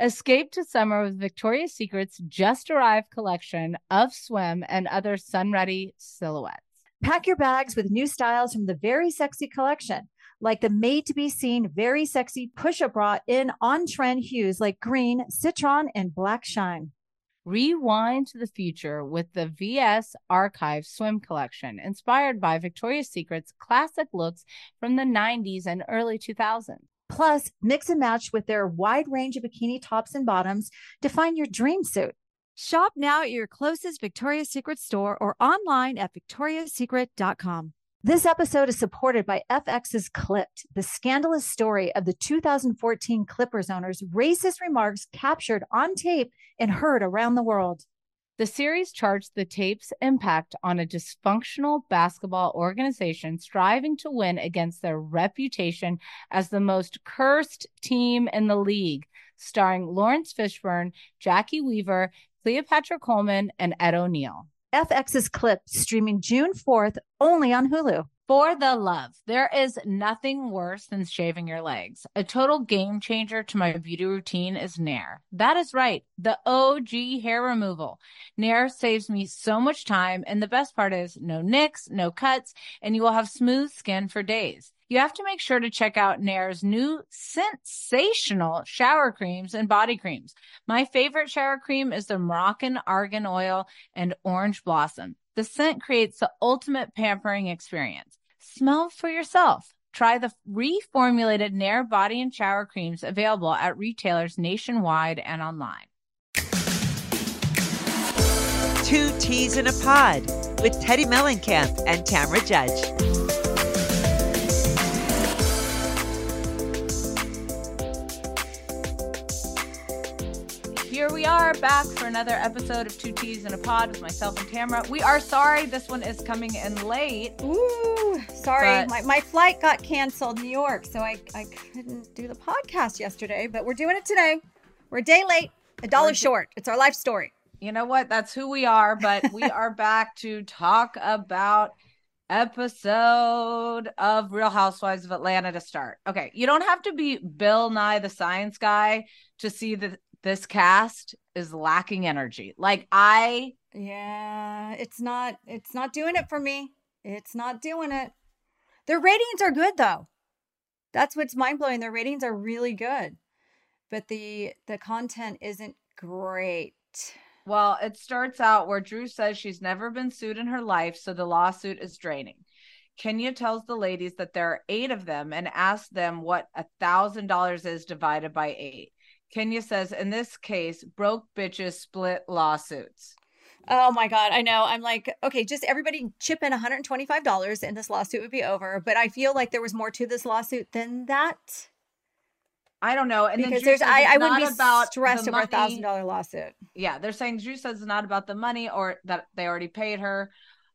Escape to summer with Victoria's Secret's just arrived collection of swim and other sun-ready silhouettes. Pack your bags with new styles from the Very Sexy collection, like the made-to-be-seen Very Sexy push-up bra in on-trend hues like green, citron, and black shine. Rewind to the future with the VS Archive swim collection, inspired by Victoria's Secret's classic looks from the 90s and early 2000s. Plus, mix and match with their wide range of bikini tops and bottoms to find your dream suit. Shop now at your closest Victoria's Secret store or online at victoriassecret.com. This episode is supported by FX's Clipped, the scandalous story of the 2014 Clippers owner's racist remarks captured on tape and heard around the world. The series charts the tape's impact on a dysfunctional basketball organization striving to win against their reputation as the most cursed team in the league, starring Lawrence Fishburne, Jackie Weaver, Cleopatra Coleman, and Ed O'Neill. FX's Clipped, streaming June 4th, only on Hulu. For the love, there is nothing worse than shaving your legs. A total game changer to my beauty routine is Nair. That is right, the OG hair removal. Nair saves me so much time, and the best part is no nicks, no cuts, and you will have smooth skin for days. You have to make sure to check out Nair's new sensational shower creams and body creams. My favorite shower cream is the Moroccan Argan Oil and Orange Blossom. The scent creates the ultimate pampering experience. Smell for yourself. Try the reformulated Nair body and shower creams available at retailers nationwide and online. Two Teas in a Pod with Teddy Mellencamp and Tamra Judge. Here we are back for another episode of Two Teas in a Pod with myself and Tamra. We are sorry this one is coming in late. Ooh, sorry. My flight got canceled in New York, so I couldn't do the podcast yesterday, but we're doing it today. We're a day late, $1 short. It's our life story. You know what? That's who we are, but we are back to talk about episode of Real Housewives of Atlanta to start. Okay, you don't have to be Bill Nye the Science Guy to see that this cast is lacking energy. Yeah, it's not doing it for me. It's not doing it. Their ratings are good though. That's what's mind-blowing. Their ratings are really good. But the content isn't great. Well, it starts out where Drew says she's never been sued in her life, so the lawsuit is draining. Kenya tells the ladies that there are 8 of them and asks them what $1,000 is divided by 8. Kenya says, in this case, broke bitches split lawsuits. Oh my God, I know. I'm like, okay, just everybody chip in $125 and this lawsuit would be over. But I feel like there was more to this lawsuit than that. I don't know. And because I wouldn't be stressed over $1,000 lawsuit. Yeah, they're saying Drew says it's not about the money or that they already paid her.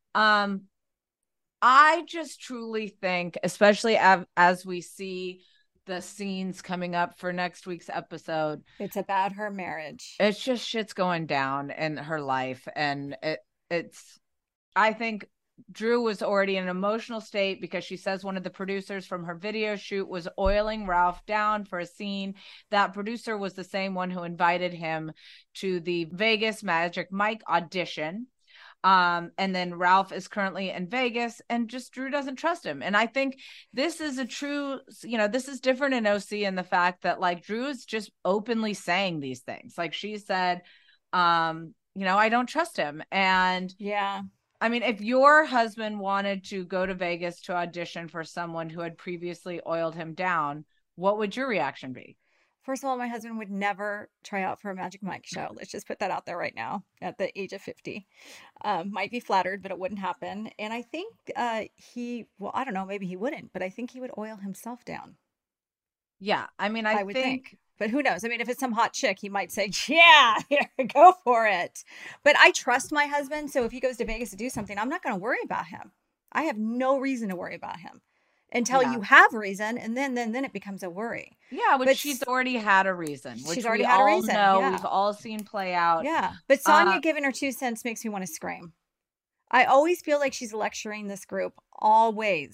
I just truly think, especially as we see the scenes coming up for next week's episode, it's about her marriage. It's just shit's going down in her life, and I think Drew was already in an emotional state because she says one of the producers from her video shoot was oiling Ralph down for a scene. That producer was the same one who invited him to the Vegas Magic Mike audition. And then Ralph is currently in Vegas, and just Drew doesn't trust him. And I think this is this is different in OC in the fact that Drew is just openly saying these things. She said, I don't trust him. And yeah, I mean, if your husband wanted to go to Vegas to audition for someone who had previously oiled him down, what would your reaction be? First of all, my husband would never try out for a Magic Mike show. Let's just put that out there right now at the age of 50. Might be flattered, but it wouldn't happen. And I think I don't know, maybe he wouldn't, but I think he would oil himself down. Yeah. I mean, I would think. But who knows? I mean, if it's some hot chick, he might say, yeah, go for it. But I trust my husband. So if he goes to Vegas to do something, I'm not going to worry about him. I have no reason to worry about him. Until you have a reason, and then it becomes a worry. Yeah, but she's already had a reason. She's already had a reason. Yeah. We've all seen play out. Yeah, but Sonia giving her 2 cents makes me want to scream. I always feel like she's lecturing this group, always.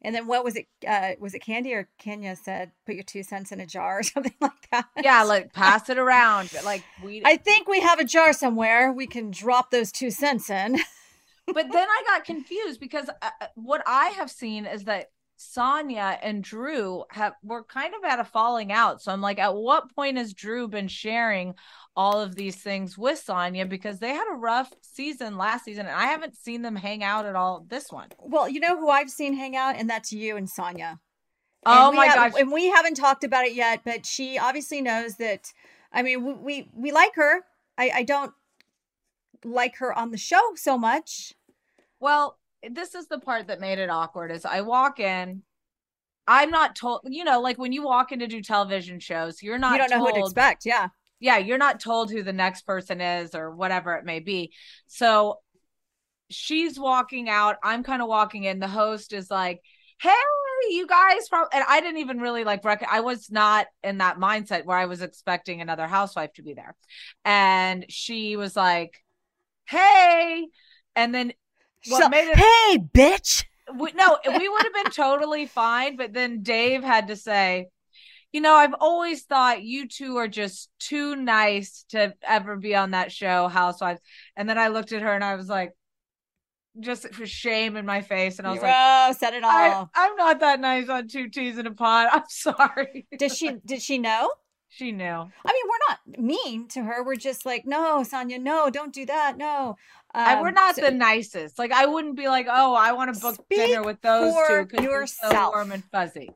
And then what was it? Was it Candy or Kenya said, put your 2 cents in a jar or something like that? Yeah, like pass it around. Like I think we have a jar somewhere we can drop those 2 cents in. But then I got confused because what I have seen is that Sonia and Drew were kind of at a falling out. So I'm like, at what point has Drew been sharing all of these things with Sonia? Because they had a rough season last season, and I haven't seen them hang out at all this one. Well, you know who I've seen hang out, and that's you and Sonia. Oh my gosh. And we haven't talked about it yet, but she obviously knows that. I mean, we like her. I don't like her on the show so much. Well, this is the part that made it awkward is I walk in, I'm not told, like when you walk in to do television shows, you don't know who to expect. Yeah. Yeah. You're not told who the next person is or whatever it may be. So she's walking out. I'm kind of walking in. The host is like, hey, you guys and I didn't even really I was not in that mindset where I was expecting another housewife to be there. And she was like, hey, and then hey, bitch. We would have been totally fine. But then Dave had to say, I've always thought you two are just too nice to ever be on that show, Housewives. And then I looked at her and I was like, just for shame in my face. And I was said it all. I'm not that nice on 2 Teas in a Pod. I'm sorry. Did she know? She knew. I mean, we're not mean to her. We're just like, no, Sonia, no, don't do that. No. We're not the nicest. Like, I wouldn't be like, oh, I want to book dinner with those two because you're so warm and fuzzy.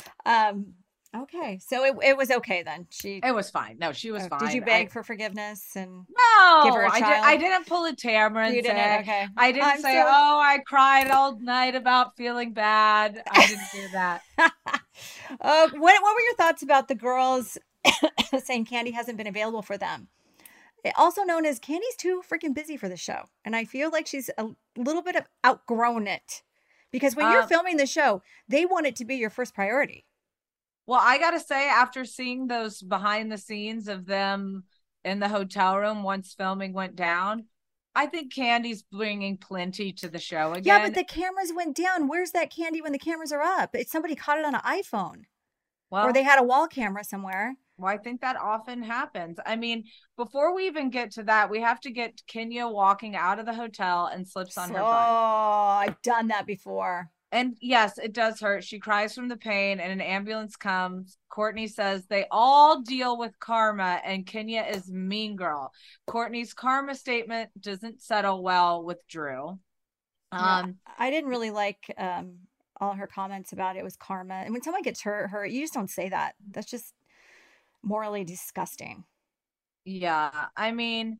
Okay. So it was okay then. It was fine. No, she was fine. Did you beg for forgiveness and give her a child? I didn't pull a Tamara and say, okay. I didn't say, I cried all night about feeling bad. I didn't do that. What were your thoughts about the girls saying Candy hasn't been available for them? Also known as Candy's too freaking busy for the show. And I feel like she's a little bit of outgrown it. Because when you're filming the show, they want it to be your first priority. Well, I got to say, after seeing those behind the scenes of them in the hotel room once filming went down, I think Candy's bringing plenty to the show again. Yeah, but the cameras went down. Where's that Candy when the cameras are up? Somebody caught it on an iPhone. Well, or they had a wall camera somewhere. Well, I think that often happens. I mean, before we even get to that, we have to get Kenya walking out of the hotel and slips on her butt. Oh, I've done that before. And yes, it does hurt. She cries from the pain and an ambulance comes. Courtney says they all deal with karma and Kenya is mean girl. Courtney's karma statement doesn't settle well with Drew. I didn't really like all her comments about it was karma. And when someone gets hurt, you just don't say that. That's just morally disgusting. Yeah. I mean,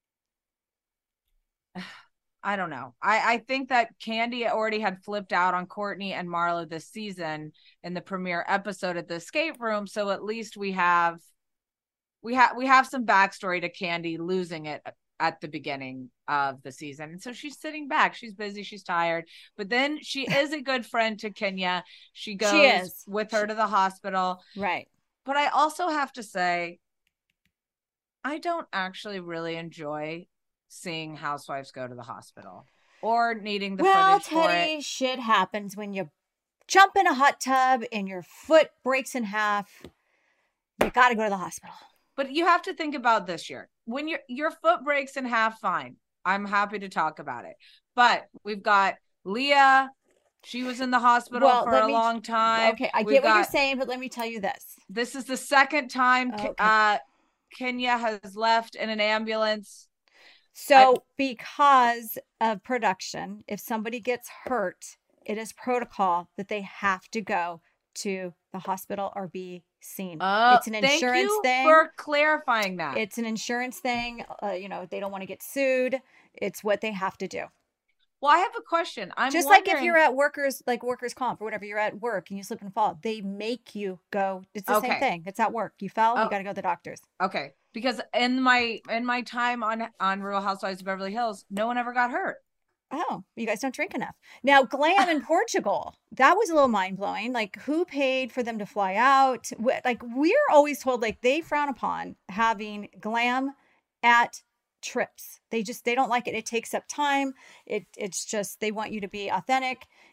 I don't know. I think that Candy already had flipped out on Courtney and Marlo this season in the premiere episode at the escape room. So at least we have some backstory to Candy losing it at the beginning of the season. And so she's sitting back. She's busy. She's tired. But then she is a good friend to Kenya. She goes with her to the hospital. Right. But I also have to say, I don't actually really enjoy seeing housewives go to the hospital or needing the footage for it. Shit happens when you jump in a hot tub and your foot breaks in half. You got to go to the hospital. But you have to think about this year. When your foot breaks in half, fine. I'm happy to talk about it. But we've got Leah. She was in the hospital for a long time. Okay, I get what you're saying, but let me tell you this. This is the second time Kenya has left in an ambulance. So because of production, if somebody gets hurt, it is protocol that they have to go to the hospital or be seen. It's an insurance thing. Thank you for clarifying that. It's an insurance thing. They don't want to get sued. It's what they have to do. Well, I have a question. I'm just wondering... like if you're at workers comp or whatever, you're at work and you slip and fall, they make you go. It's the same thing. It's at work. You fell, you got to go to the doctors. Okay. Because in my time on Real Housewives of Beverly Hills, no one ever got hurt. Oh, you guys don't drink enough. Now, Glam in Portugal, that was a little mind-blowing. Like, who paid for them to fly out? Like, we're always told, like, they frown upon having Glam at trips. They don't like it. It takes up time. It's just, they want you to be authentic.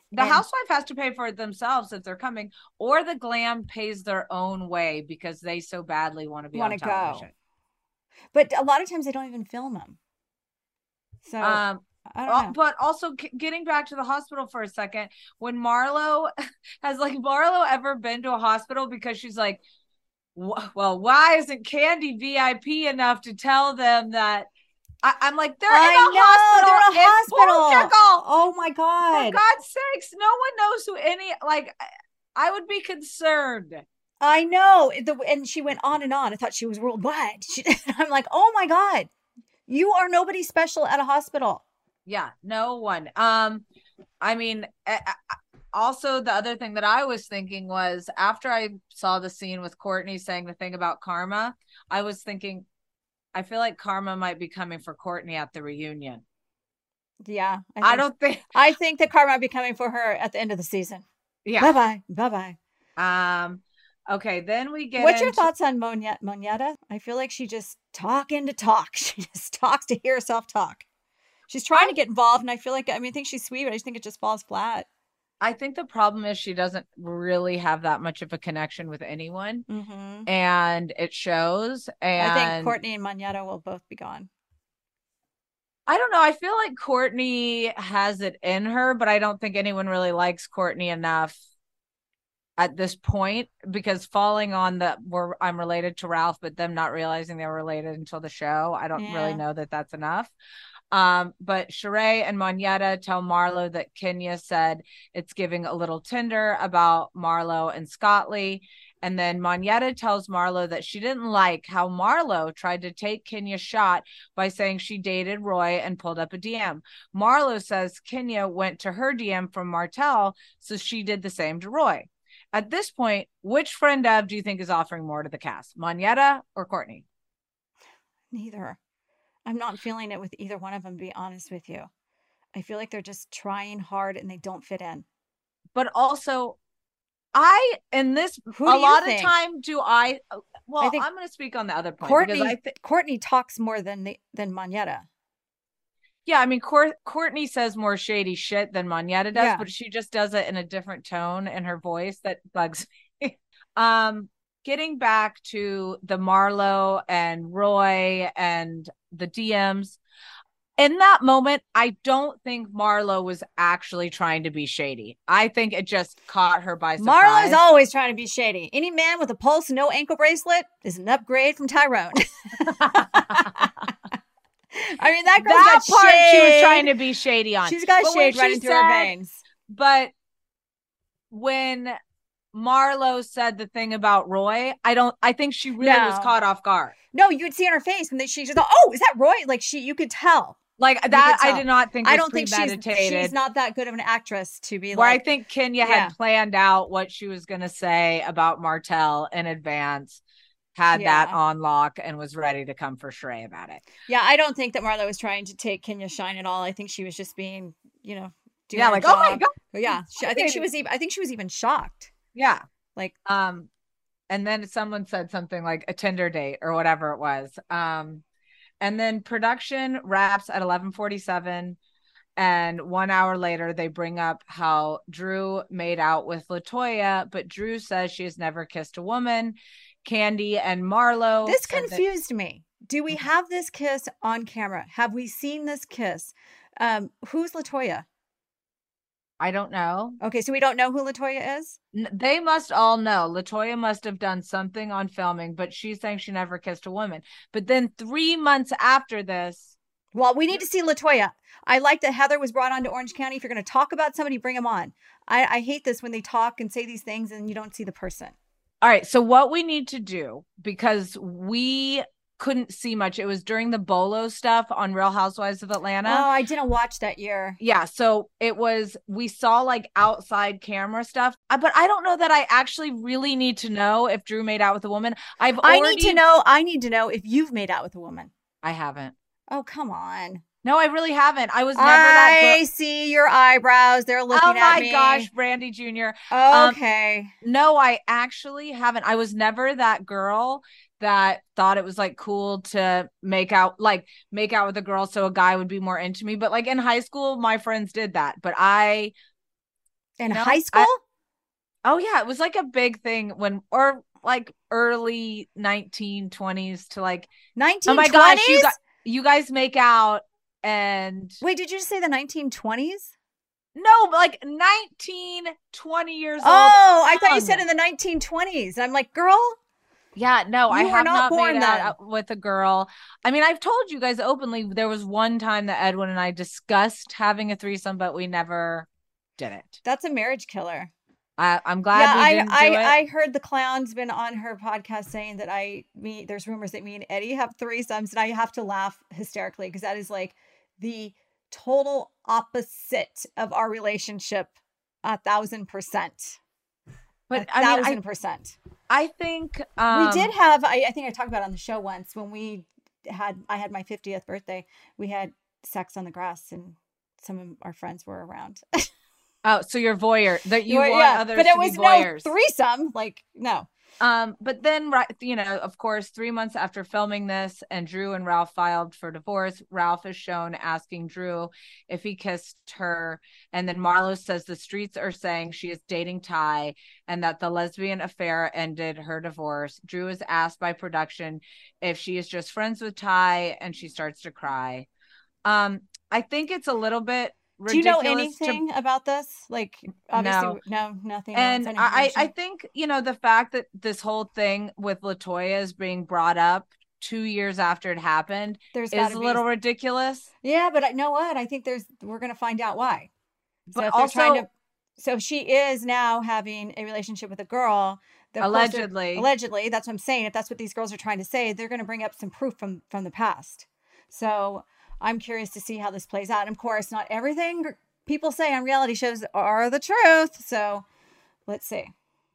The housewife has to pay for it themselves if they're coming, or the glam pays their own way because they so badly want to be on television. Go. But a lot of times they don't even film them. So I don't know. But also getting back to the hospital for a second, when Marlo has Marlo ever been to a hospital because she's like, well, why isn't Candy VIP enough to tell them that I'm like, they're in a hospital. They're in a hospital. Oh my God. For God's sakes, no one knows who any, I would be concerned. I know. And she went on and on. I thought she was worldwide. I'm like, oh my God, you are nobody special at a hospital. Yeah, no one. I mean, also the other thing that I was thinking was after I saw the scene with Courtney saying the thing about karma, I was thinking, I feel like karma might be coming for Courtney at the reunion. Yeah. I think that karma might be coming for her at the end of the season. Yeah. Bye-bye. Okay, then we get What's your thoughts on Monyetta? I feel like she just talking to talk. She just talks to hear herself talk. She's trying to get involved, and I feel like, I think she's sweet, but I just think it just falls flat. I think the problem is she doesn't really have that much of a connection with anyone, and it shows. And I think Courtney and Monyetta will both be gone. I don't know. I feel like Courtney has it in her, but I don't think anyone really likes Courtney enough at this point, because falling on I'm related to Ralph, but them not realizing they were related until the show, I don't really know that that's enough. But Sheree and Monyetta tell Marlo that Kenya said it's giving a little Tinder about Marlo and Scottley. And then Monyetta tells Marlo that she didn't like how Marlo tried to take Kenya's shot by saying she dated Roy and pulled up a DM. Marlo says Kenya went to her DM from Martell, so she did the same to Roy. At this point, which friend of do you think is offering more to the cast, Monyetta or Courtney? Neither. I'm not feeling it with either one of them, to be honest with you. I feel like they're just trying hard and they don't fit in. But also, I'm going to speak on the other point. Courtney talks more than Monyetta. Yeah, I mean, Courtney says more shady shit than Monyetta does, but she just does it in a different tone in her voice that bugs me. Getting back to the Marlo and Roy and the DMs, in that moment, I don't think Marlo was actually trying to be shady. I think it just caught her by surprise. Marlo's always trying to be shady. Any man with a pulse and no ankle bracelet is an upgrade from Tyrone. I mean, that part shade. She was trying to be shady on. She's got shade running through her veins. But when Marlo said the thing about Roy, I think she really was caught off guard. No, you'd see on her face when she just thought, "Oh, is that Roy?" Like you could tell. Like that, I did not think. I don't think she's not that good of an actress to be. Where I think Kenya had planned out what she was going to say about Martell in advance. Had that on lock and was ready to come for Sheree about it. Yeah, I don't think that Marlo was trying to take Kenya's shine at all. I think she was just being, doing oh my God. Yeah, I think she was even shocked. Yeah, and then someone said something like a Tinder date or whatever it was. And then production wraps at 11:47, and 1 hour later they bring up how Drew made out with LaToya, but Drew says she has never kissed a woman. Candy and Marlo. This confused me. Do we have this kiss on camera? Have we seen this kiss? Who's LaToya? I don't know. Okay, so we don't know who LaToya is? They must all know. LaToya must have done something on filming, but she's saying she never kissed a woman. But then 3 months after this. Well, we need to see LaToya. I like that Heather was brought on to Orange County. If you're going to talk about somebody, bring them on. I hate this when they talk and say these things and you don't see the person. All right. So what we need to do, because we couldn't see much. It was during the Bolo stuff on Real Housewives of Atlanta. Oh, I didn't watch that year. Yeah. So we saw outside camera stuff, but I don't know that I actually really need to know if Drew made out with a woman. I need to know if you've made out with a woman. I haven't. Oh, come on. No, I really haven't. I was never that I see your eyebrows. They're looking at me. Oh my gosh, Brandy Jr. Okay. No, I actually haven't. I was never that girl that thought it was cool to make out with a girl so a guy would be more into me. But in high school, my friends did that. But I In high school? Oh yeah, it was like a big thing or like early 1920s to like 1920s? Oh my gosh, you guys make out and wait, did you just say the 1920s? No, like 19, 20 years old. Oh, I thought you said in the 1920s. I'm like, girl. Yeah, no, I have not made out with a girl. I mean, I've told you guys openly, there was one time that Edwin and I discussed having a threesome, but we never did it. That's a marriage killer. I'm glad we didn't do it. I heard the clown's been on her podcast saying that there's rumors that me and Eddie have threesomes, and I have to laugh hysterically because that is like the total opposite of our relationship 1,000%. But 1,000%. I think we did have, I think I talked about it on the show once when I had my 50th birthday, we had sex on the grass and some of our friends were around. Oh, so you're voyeur that you want others but it to was be voyeurs. No threesome, like no. But then, right, of course, 3 months after filming this and Drew and Ralph filed for divorce, Ralph is shown asking Drew if he kissed her. And then Marlo says the streets are saying she is dating Ty and that the lesbian affair ended her divorce. Drew is asked by production if she is just friends with Ty and she starts to cry. I think it's a little bit ridiculous. Do you know anything about this? Like, obviously, no, nothing. And I think, the fact that this whole thing with LaToya is being brought up 2 years after it happened is a little ridiculous. Yeah, but you know what? I think we're going to find out why. But so she is now having a relationship with a girl. Allegedly, that's what I'm saying. If that's what these girls are trying to say, they're going to bring up some proof from the past. So I'm curious to see how this plays out. And of course, not everything people say on reality shows are the truth. So let's see.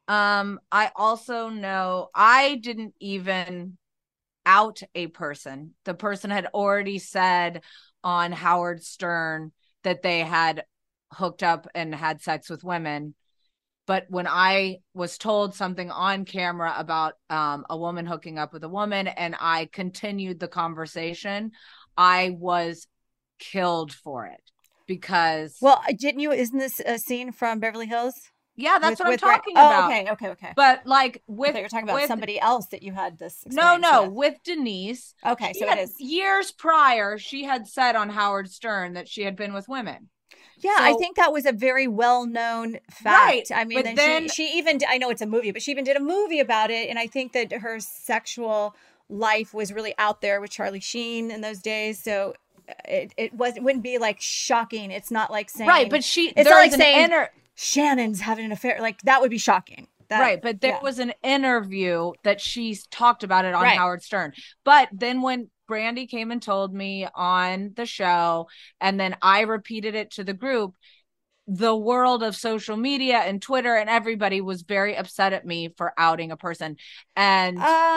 I also know I didn't even out a person. The person had already said on Howard Stern that they had hooked up and had sex with women. But when I was told something on camera about a woman hooking up with a woman and I continued the conversation, I was killed for it because. Well, isn't this a scene from Beverly Hills? Yeah, that's what I'm talking about. Okay. But like you're talking about somebody else that you had this experience No, with Denise. Okay, so it is. Years prior, she had said on Howard Stern that she had been with women. Yeah, so, I think that was a very well-known fact. Right, I mean, then she even, I know it's a movie, but she even did a movie about it. And I think that her sexual life was really out there with Charlie Sheen in those days. So it wouldn't be like shocking. It's not like saying. Right, but it's not like saying Shannon's having an affair. Like that would be shocking. Right, but there was an interview that she talked about it on Howard Stern. But then when Brandy came and told me on the show, and then I repeated it to the group, the world of social media and Twitter and everybody was very upset at me for outing a person. And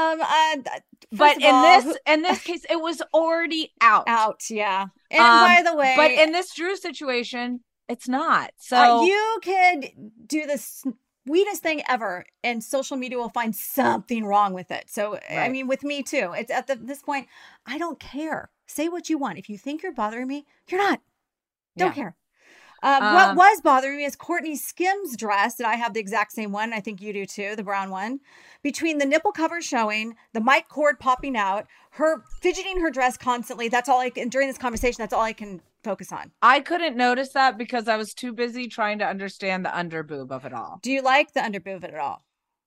but in this case, it was already out. Yeah. And by the way, but in this Drew situation, it's not. So you could do this sweetest thing ever and social media will find something wrong with it. So, I mean, with me too, it's at this point, I don't care. Say what you want. If you think you're bothering me, you're not. Don't care. What was bothering me is Courtney Skims' dress, and I have the exact same one. I think you do too, the brown one. Between the nipple cover showing, the mic cord popping out, her fidgeting her dress constantly. That's all during this conversation, that's all I can focus on. I couldn't notice that because I was too busy trying to understand the underboob of it all. Do you like the underboob of it all?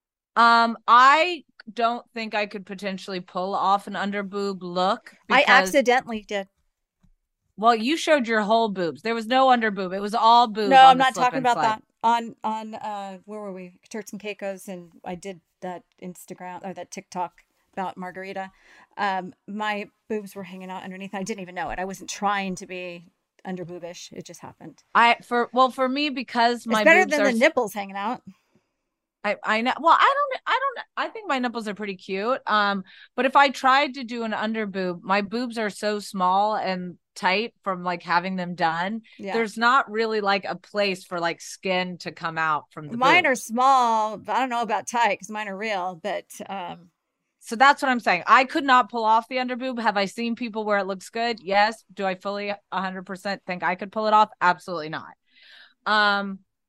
I don't think I could potentially pull off an underboob look. I accidentally did. Well, you showed your whole boobs. There was no underboob. It was all boobs. No, I'm not talking about that. On where were we? Turks and Caicos, and I did that Instagram or that TikTok about Margarita. My boobs were hanging out underneath. I didn't even know it. I wasn't trying to be underboobish. It just happened. For me, because my it's better boobs than the nipples hanging out. I know. Well, I think my nipples are pretty cute. But if I tried to do an underboob, my boobs are so small and tight from like having them done. Yeah. There's not really like a place for like skin to come out from the mine boobs. Are small, but I don't know about tight because mine are real. But so that's what I'm saying. I could not pull off the underboob. Have I seen people where it looks good? Yes. Do I fully 100% think I could pull it off? Absolutely not.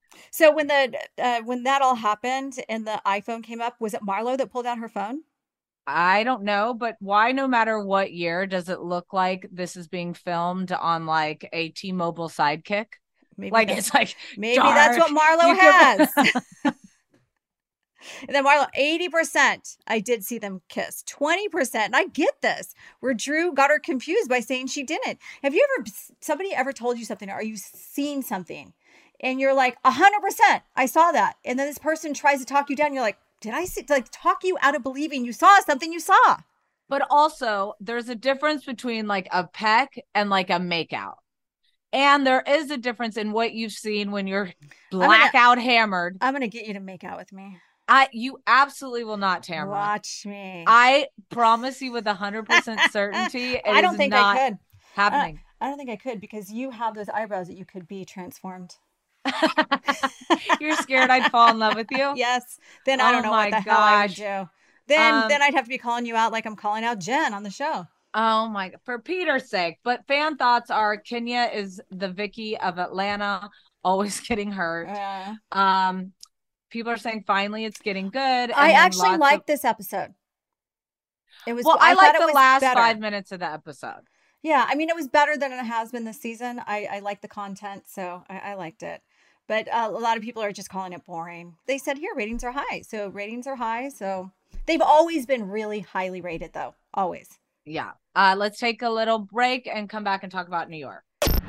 So when that all happened and the iPhone came up, was it Marlo that pulled out her phone? I don't know, but why, no matter what year, does it look like this is being filmed on like a T-Mobile Sidekick? It's like maybe that's dark. what Marlo has. And then Marlo, 80%, I did see them kiss. 20%, and I get this, where Drew got her confused by saying she didn't. Have you ever, somebody ever told you something, or are you seeing something? And you're like, 100%, I saw that. And then this person tries to talk you down. You're like, did I see, like, talk you out of believing you saw something you saw? But also, there's a difference between like a peck and like a makeout. And there is a difference in what you've seen when you're blackout hammered. I'm going to get you to make out with me. You absolutely will not, Tamara. Watch me. I promise you with 100% certainty. I don't think I could. Happening. I don't think I could, because you have those eyebrows that you could be transformed. You're scared I'd fall in love with you? Yes. Then I don't know what the hell I would do. Then I'd have to be calling you out like I'm calling out Jen on the show. Oh my, for Peter's sake. But fan thoughts are Kenya is the Vicky of Atlanta, always getting hurt. People are saying finally it's getting good. I actually liked this episode. It was, well, I liked the last 5 minutes of the episode. Yeah, I mean, it was better than it has been this season. I like the content, so I liked it. But a lot of people are just calling it boring. They said here ratings are high. So ratings are high. So they've always been really highly rated, though. Always. Yeah. Let's take a little break and come back and talk about New York.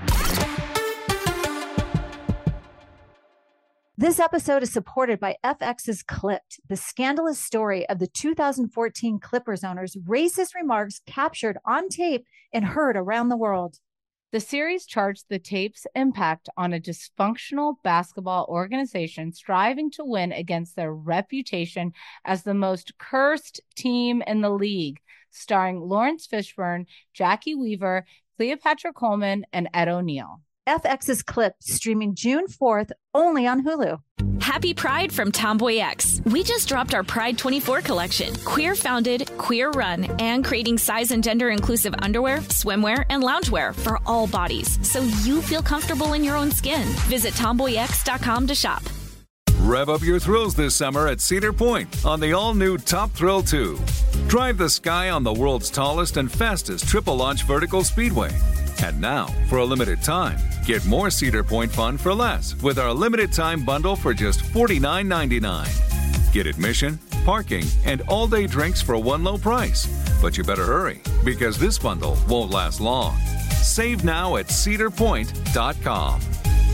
This episode is supported by FX's Clipped, the scandalous story of the 2014 Clippers owner's racist remarks captured on tape and heard around the world. The series charts the tape's impact on a dysfunctional basketball organization striving to win against their reputation as the most cursed team in the league, starring Lawrence Fishburne, Jackie Weaver, Cleopatra Coleman, and Ed O'Neill. FX's Clipped, streaming June 4th, only on Hulu. Happy Pride from Tomboy X. We just dropped our Pride 24 collection. Queer founded, queer run, and creating size and gender inclusive underwear, swimwear, and loungewear for all bodies, so you feel comfortable in your own skin. Visit tomboyx.com to shop. Rev up your thrills this summer at Cedar Point on the all-new Top Thrill 2. Drive the sky on the world's tallest and fastest triple-launch vertical speedway. And now, for a limited time, get more Cedar Point fun for less with our limited-time bundle for just $49.99. Get admission, parking, and all-day drinks for one low price. But you better hurry, because this bundle won't last long. Save now at cedarpoint.com.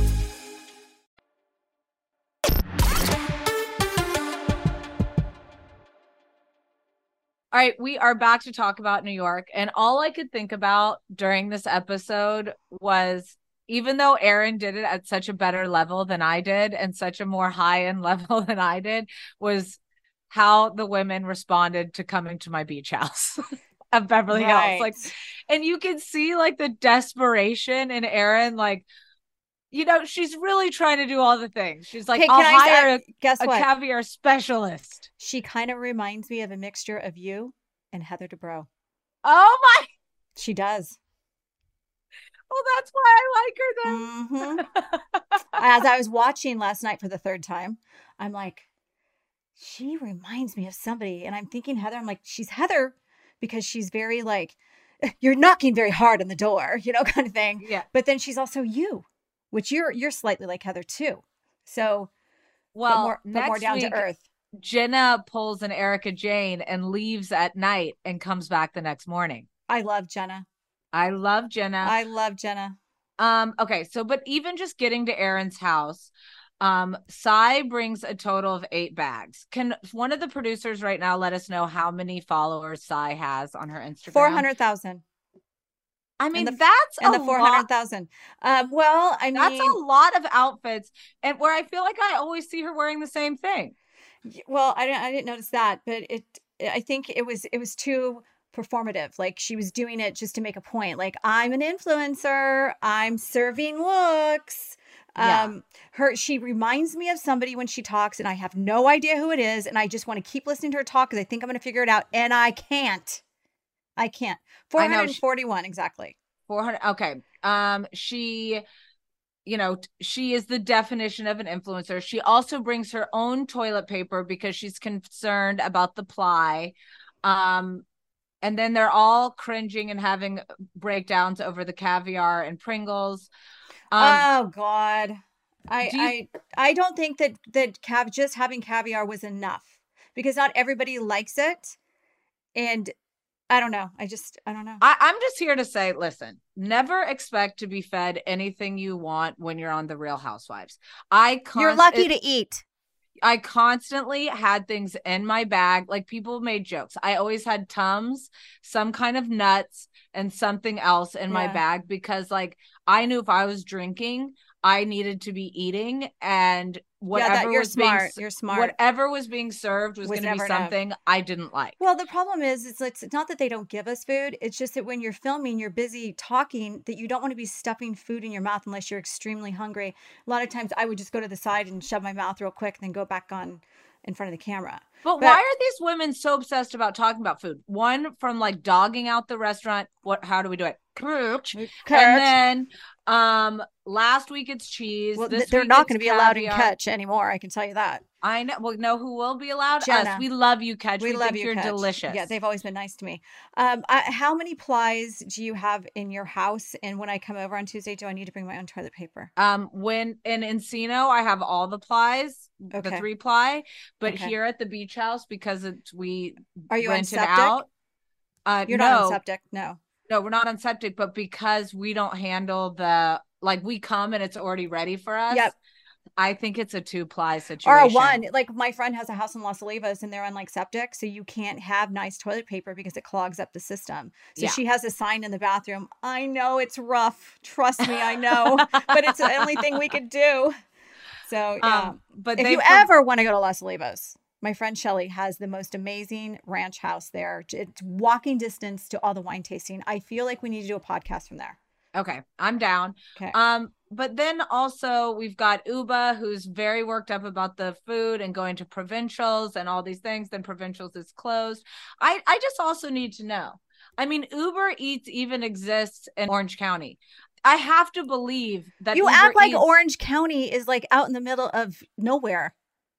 All right, we are back to talk about New York. And all I could think about during this episode was, even though Aaron did it at such a better level than I did and such a more high-end level than I did, was how the women responded to coming to my beach house of Beverly Hills. Like, and you can see like the desperation in Aaron, like, you know, she's really trying to do all the things. She's like, I'll hire a caviar specialist. She kind of reminds me of a mixture of you and Heather Dubrow. Oh my. She does. Well, that's why I like her then. Mm-hmm. As I was watching last night for the third time, I'm like, she reminds me of somebody. And I'm thinking Heather, I'm like, she's Heather because she's very like, you're knocking very hard on the door, you know, kind of thing. Yeah. But then she's also you. Which you're slightly like Heather too. So, well, but more down to earth. Jenna pulls an Erica Jane and leaves at night and comes back the next morning. I love Jenna. Okay, so but even just getting to Aaron's house, Sai brings a total of 8 bags. Can one of the producers right now let us know how many followers Sai has on her Instagram? 400,000. I mean, that's the 400,000. Well, I mean, that's a lot of outfits, and where I feel like I always see her wearing the same thing. Well, I didn't notice that, but I think it was too performative. Like she was doing it just to make a point. Like, I'm an influencer. I'm serving looks. Yeah. She reminds me of somebody when she talks, and I have no idea who it is, and I just want to keep listening to her talk because I think I'm going to figure it out, and I can't. 441 exactly. 400. Okay. She she is the definition of an influencer. She also brings her own toilet paper because she's concerned about the ply. And then they're all cringing and having breakdowns over the caviar and Pringles. Oh God. I don't think that just having caviar was enough, because not everybody likes it. And I don't know. I don't know. I'm just here to say, listen, never expect to be fed anything you want when you're on The Real Housewives. You're lucky to eat. I constantly had things in my bag. Like, people made jokes. I always had Tums, some kind of nuts, and something else in my bag, because like I knew if I was drinking, I needed to be eating, and whatever you're smart. Whatever was being served was going to be something I didn't like. Well, the problem is it's not that they don't give us food. It's just that when you're filming, you're busy talking, that you don't want to be stuffing food in your mouth unless you're extremely hungry. A lot of times I would just go to the side and shove my mouth real quick and then go back on in front of the camera. But why are these women so obsessed about talking about food? One, from like dogging out the restaurant. How do we do it? And then last week it's cheese. Well, they're not going to be allowed in Catch anymore. I can tell you that. I know. Well, know who will be allowed? Jenna. Us. We love you, Catch. We love think you, you're Catch. Delicious. Yeah, they've always been nice to me. How many plies do you have in your house? And when I come over on Tuesday, do I need to bring my own toilet paper? When in Encino, I have all the plies, the 3-ply. But here at the beach house, because we are you rented on septic? Out. You're not on septic. No, we're not on septic. But because we don't handle we come and it's already ready for us. Yep. I think it's a 2-ply situation. Or a 1. Like my friend has a house in Los Olivos and they're on like septic. So you can't have nice toilet paper because it clogs up the system. So she has a sign in the bathroom. I know it's rough. Trust me, I know. But it's the only thing we could do. So yeah. But if you ever want to go to Los Olivos, my friend Shelly has the most amazing ranch house there. It's walking distance to all the wine tasting. I feel like we need to do a podcast from there. Okay, I'm down. Okay. But then also we've got Uba, who's very worked up about the food and going to Provincials and all these things. Then Provincials is closed. I just also need to know. I mean, Uber Eats even exists in Orange County. I have to believe that you act like Orange County is like out in the middle of nowhere.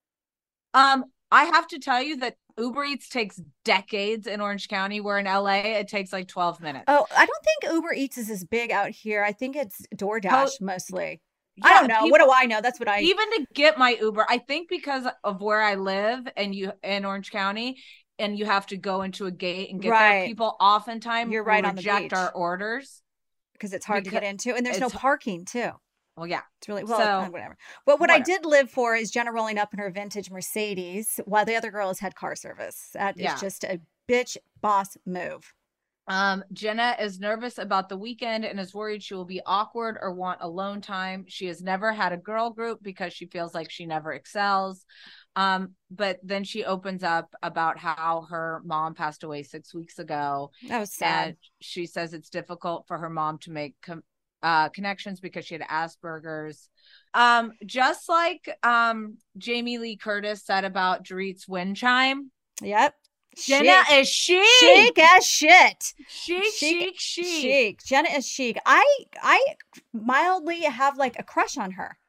I have to tell you that Uber Eats takes decades in Orange County, where in LA it takes like 12 minutes. Oh, I don't think Uber Eats is as big out here. I think it's DoorDash mostly. Yeah, I don't know. What do I know? That's what even to get my Uber, I think because of where I live and you in Orange County, and you have to go into a gate and get there. People oftentimes reject our orders because it's hard to get into, and there's no parking too. Well, yeah, it's really whatever. But what I did live for is Jenna rolling up in her vintage Mercedes while the other girls had car service. That is just a bitch boss move. Jenna is nervous about the weekend and is worried she will be awkward or want alone time. She has never had a girl group because she feels like she never excels. But then she opens up about how her mom passed away 6 weeks ago. That was sad. And she says it's difficult for her mom to make connections because she had Asperger's. Just like Jamie Lee Curtis said about Dorit's wind chime. Yep. Jenna is chic. Chic as shit. Chic. Jenna is chic. I mildly have like a crush on her.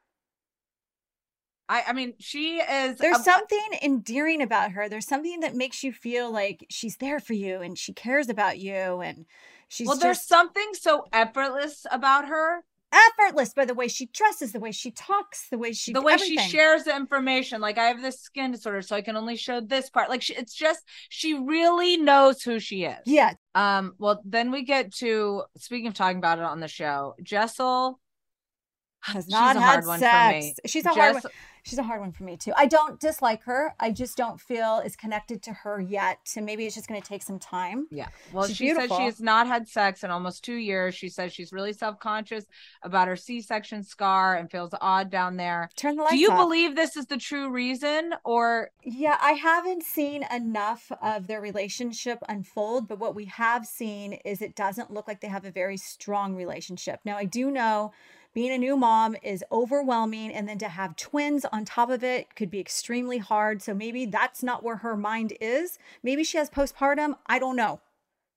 I mean, she is. There's something endearing about her. There's something that makes you feel like she's there for you and she cares about you, and there's something so effortless about her. Effortless by the way she dresses, the way she talks, the way she shares the information. Like, I have this skin disorder, so I can only show this part. Like, she really knows who she is. Yeah. Well, then we get to, speaking of talking about it on the show, Jessel has not had sex. She's a hard one. She's a hard one for me too. I don't dislike her. I just don't feel as connected to her yet. So maybe it's just going to take some time. Yeah. Well, she said she has not had sex in almost 2 years. She says she's really self-conscious about her C-section scar and feels odd down there. Turn the lights off. Do you believe this is the true reason, or? Yeah, I haven't seen enough of their relationship unfold, but what we have seen is it doesn't look like they have a very strong relationship. Now, I do know being a new mom is overwhelming, and then to have twins on top of it could be extremely hard. So maybe that's not where her mind is. Maybe she has postpartum. I don't know.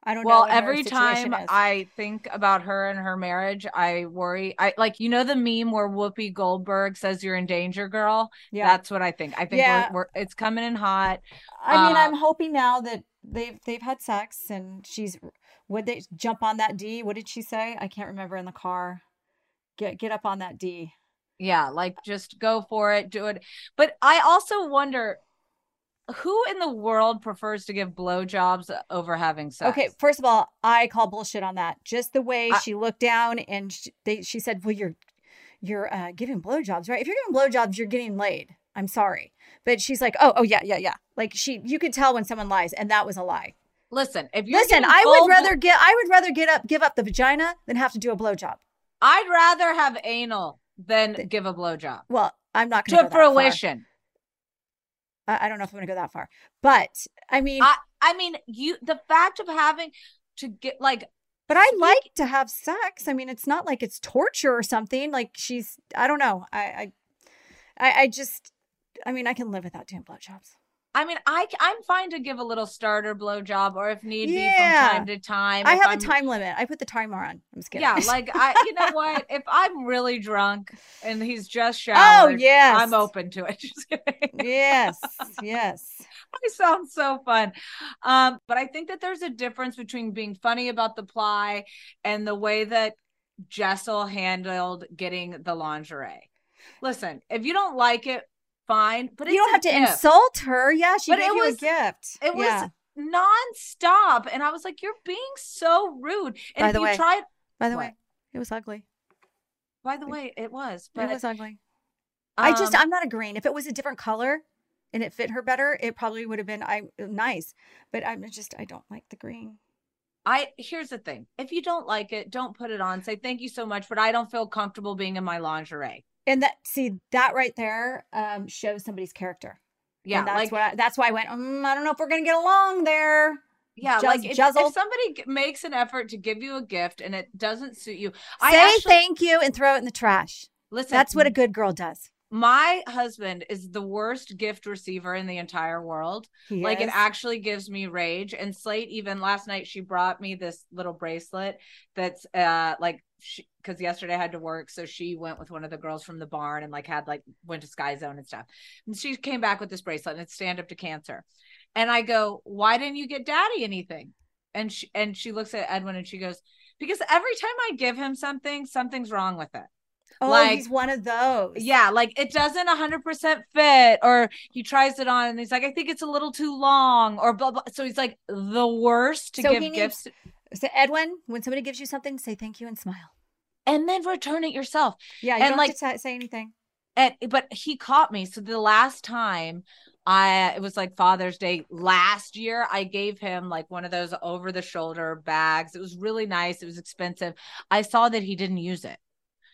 I don't know. Well, what her every situation time is. I think about her and her marriage, I worry. I like, you know, the meme where Whoopi Goldberg says you're in danger, girl. Yeah. That's what I think. I think Yeah. we're it's coming in hot. I mean, I'm hoping now that they've had sex and would they jump on that D? What did she say? I can't remember in the car. Get up on that D. Yeah, like just go for it, do it. But I also wonder who in the world prefers to give blowjobs over having sex? Okay, first of all, I call bullshit on that. Just the way she looked down and she said, "Well, you're giving blowjobs, right? If you're giving blowjobs, you're getting laid. I'm sorry." But she's like, "Oh yeah, yeah, yeah." Like you could tell when someone lies, and that was a lie. Listen, I would rather give up the vagina than have to do a blowjob. I'd rather have anal than give a blowjob. Well, I'm not going to go fruition. I don't know if I'm going to go that far, but I mean, the fact of having to get like, but I like to have sex. I mean, it's not like it's torture or something. Like I don't know. I mean, I can live without doing blowjobs. I mean, I'm fine to give a little starter blowjob, or if need be from time to time. I have a time limit. I put the timer on. I'm just kidding. Yeah, like you know what? If I'm really drunk and he's just showered, I'm open to it. Just kidding. Yes, yes. I sound so fun. But I think that there's a difference between being funny about the ply and the way that Jessel handled getting the lingerie. Listen, if you don't like it, fine, but you don't have to insult her. Yeah, she gave you a gift. It was nonstop, and I was like, "You're being so rude." And by the way, it was ugly. By the way, it was. But it was ugly. I'm not agreeing. If it was a different color and it fit her better, it probably would have been nice. But I don't like the green. Here's the thing: if you don't like it, don't put it on. Say thank you so much, but I don't feel comfortable being in my lingerie. And that right there shows somebody's character. Yeah, and that's why I went. I don't know if we're gonna get along there. Yeah, if somebody makes an effort to give you a gift and it doesn't suit you, thank you and throw it in the trash. Listen, that's what a good girl does. My husband is the worst gift receiver in the entire world. It actually gives me rage. And Slate, even last night, she brought me this little bracelet that's because yesterday I had to work. So she went with one of the girls from the barn and went to Sky Zone and stuff. And she came back with this bracelet and it's Stand Up to Cancer. And I go, "Why didn't you get Daddy anything?" And she looks at Edwin and she goes, "Because every time I give him something, something's wrong with it." Oh, he's one of those. Yeah, it doesn't 100% fit, or he tries it on and he's like, "I think it's a little too long," or blah, blah. So he's like the worst to give gifts. So Edwin, when somebody gives you something, say thank you and smile. And then return it yourself. Yeah, you don't have to say anything. But he caught me. So the last time it was Father's Day last year, I gave him one of those over the shoulder bags. It was really nice. It was expensive. I saw that he didn't use it.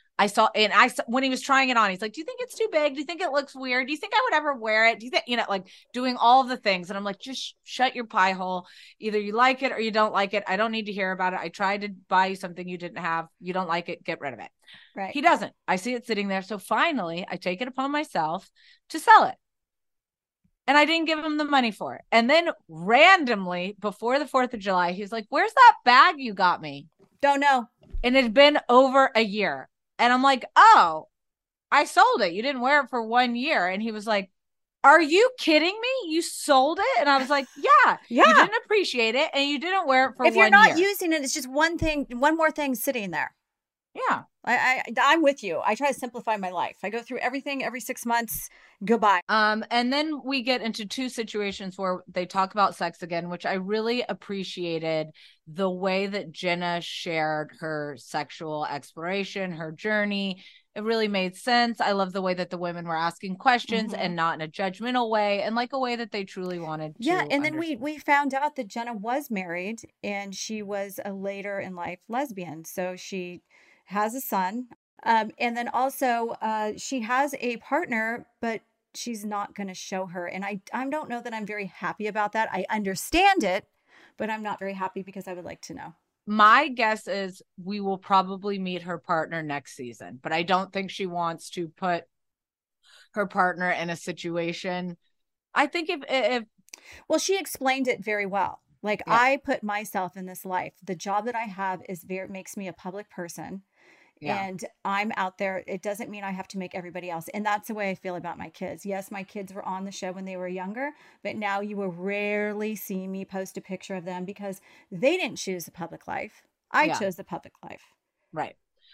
When he was trying it on, he's like, "Do you think it's too big? Do you think it looks weird? Do you think I would ever wear it? Do you think," doing all of the things. And I'm like, just shut your pie hole. Either you like it or you don't like it. I don't need to hear about it. I tried to buy you something you didn't have. You don't like it. Get rid of it. Right. He doesn't. I see it sitting there. So finally I take it upon myself to sell it. And I didn't give him the money for it. And then randomly before the 4th of July, he's like, "Where's that bag you got me?" Don't know. And it had been over a year. And I'm like, "Oh, I sold it. You didn't wear it for 1 year." And he was like, "Are you kidding me? You sold it?" And I was like, yeah. You didn't appreciate it and you didn't wear it for 1 year. If you're not using it, it's just one more thing sitting there. Yeah. I'm with you. I try to simplify my life. I go through everything every 6 months. Goodbye. And then we get into two situations where they talk about sex again, which I really appreciated the way that Jenna shared her sexual exploration, her journey. It really made sense. I love the way that the women were asking questions and not in a judgmental way, and a way that they truly wanted to. Yeah, and then we found out that Jenna was married and she was a later in life lesbian. So she has a son. And then also she has a partner, but she's not going to show her. And I don't know that I'm very happy about that. I understand it, but I'm not very happy because I would like to know. My guess is we will probably meet her partner next season, but I don't think she wants to put her partner in a situation. I think if well, she explained it very well. Like Yeah. I put myself in this life. The job that I have makes me a public person. Yeah. And I'm out there. It doesn't mean I have to make everybody else. And that's the way I feel about my kids. Yes, my kids were on the show when they were younger, but now you will rarely see me post a picture of them because they didn't choose the public life. I Yeah. chose the public life. Right.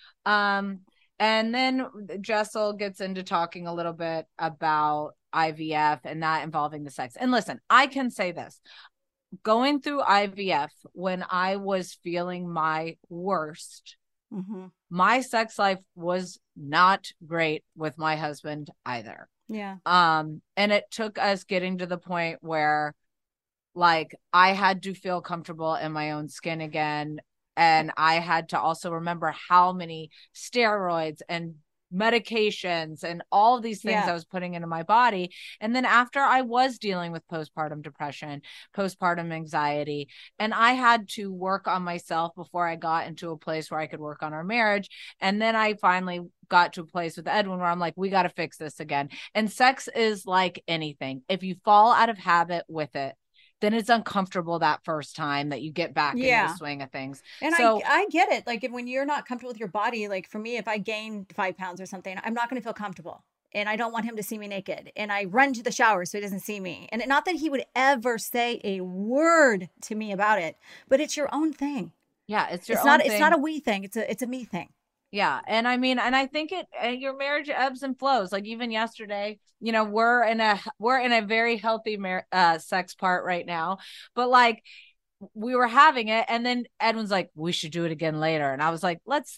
And then Jessel gets into talking a little bit about IVF and that involving the sex. And listen, I can say this. Going through IVF when I was feeling my worst, my sex life was not great with my husband either. Yeah. And it took us getting to the point where like I had to feel comfortable in my own skin again. And I had to also remember how many steroids and medications and all of these things I was putting into my body. And then after I was dealing with postpartum depression, postpartum anxiety, and I had to work on myself before I got into a place where I could work on our marriage. And then I finally got to a place with Edwin where I'm like, we got to fix this again. And sex is like anything. If you fall out of habit with it, then it's uncomfortable that first time that you get back into the swing of things. And so, I get it. Like when you're not comfortable with your body, like for me, if I gain 5 pounds or something, I'm not going to feel comfortable. And I don't want him to see me naked. And I run to the shower so he doesn't see me. And not that he would ever say a word to me about it, but it's your own thing. Yeah, it's your own thing. It's not a we thing. It's a me thing. Yeah. And I mean, and I think your marriage ebbs and flows. Like even yesterday, you know, we're in a very healthy sex part right now, but like we were having it. And then Edwin's like, we should do it again later. And I was like, let's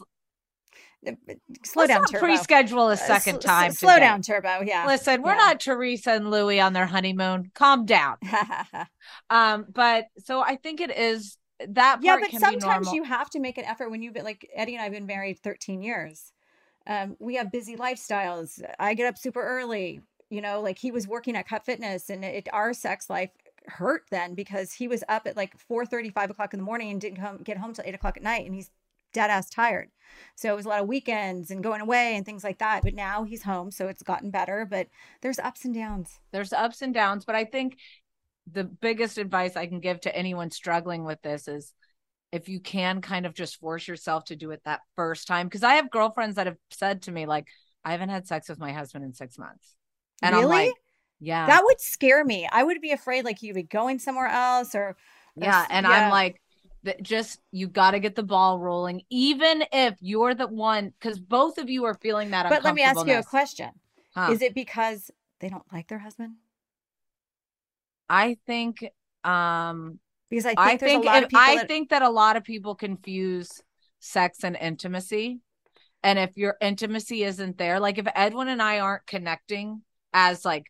slow down, Turbo. Pre-schedule a second time. Slow down, Turbo. Yeah. Listen, we're not Teresa and Louie on their honeymoon. Calm down. But so I think it is that part but can sometimes be you have to make an effort when you've been like Eddie and I have been married 13 years. We have busy lifestyles. I get up super early, you know, like he was working at Cut Fitness and our sex life hurt then because he was up at like 4:30, 5 o'clock in the morning and didn't get home till 8 o'clock at night. And he's dead ass tired. So it was a lot of weekends and going away and things like that. But now he's home. So it's gotten better, but there's ups and downs. There's ups and downs. But I think the biggest advice I can give to anyone struggling with this is if you can kind of just force yourself to do it that first time. Because I have girlfriends that have said to me, like, I haven't had sex with my husband in 6 months. And really? I'm like, yeah. That would scare me. I would be afraid like you would be going somewhere else or I'm like, just you got to get the ball rolling, even if you're the one, because both of you are feeling that. But let me ask you a question. Huh. Is it because they don't like their husband? I think, because I think that a lot of people confuse sex and intimacy. And if your intimacy isn't there, like if Edwin and I aren't connecting as like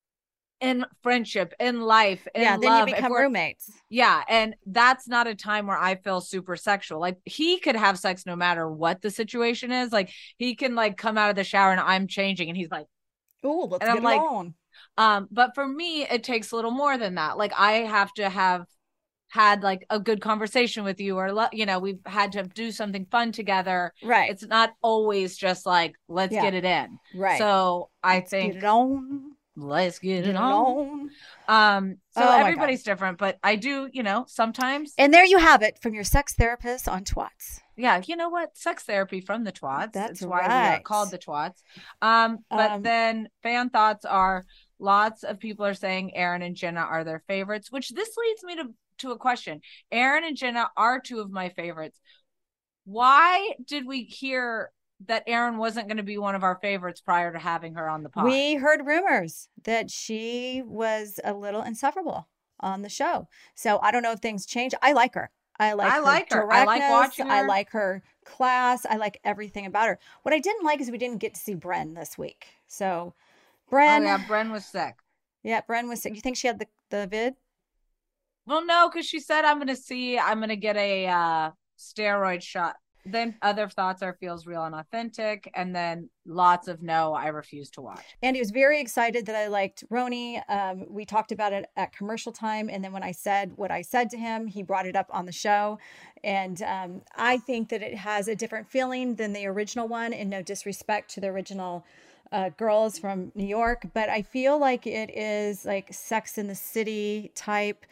in friendship, in life, in love, then you become roommates. Yeah. And that's not a time where I feel super sexual. Like he could have sex no matter what the situation is. Like he can like come out of the shower and I'm changing and he's like, oh, let's get on. But for me, it takes a little more than that. Like I have to have had like a good conversation with you or, you know, we've had to do something fun together. Right. It's not always just like, let's get it in. Right. So let's get it on. Let's get it on. So everybody's different, but I do, you know, sometimes. And there you have it from your sex therapist on Twats. Yeah, you know what? Sex therapy from the Twats. That's why we are called the Twats. But then fan thoughts are lots of people are saying Aaron and Jenna are their favorites, which this leads me to a question. Aaron and Jenna are two of my favorites. Why did we hear that Aaron wasn't going to be one of our favorites prior to having her on the pod? We heard rumors that she was a little insufferable on the show. So I don't know if things change. I like her. I like her. I like watching her. I like her class. I like everything about her. What I didn't like is we didn't get to see Bren this week. So Bren. Oh, yeah, Bren was sick. Yeah, Bren was sick. You think she had the vid? Well, no, because she said, I'm going to get a steroid shot. Then other thoughts are feels real and authentic. And then lots of no, I refuse to watch. And he was very excited that I liked Roni. We talked about it at commercial time. And then when I said what I said to him, he brought it up on the show. And I think that it has a different feeling than the original one, and no disrespect to the original girls from New York. But I feel like it is like Sex in the City type.